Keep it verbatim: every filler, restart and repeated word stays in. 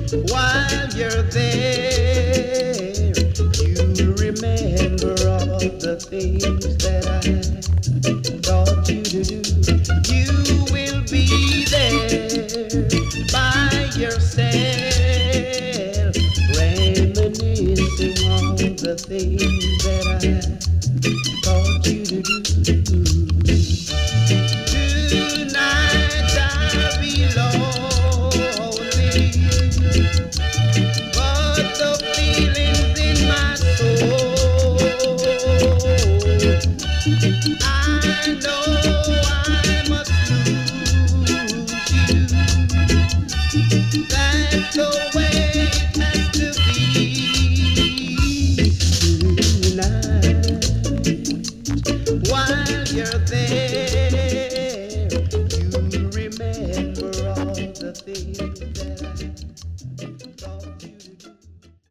While you're there, you remember all the things that I taught you to do. You will be there by yourself, reminiscing all the things that I taught you to do. Tonight I'll be lonely, but the feelings in my soul, I know I must lose you. That's the way it has to be tonight. While you're there,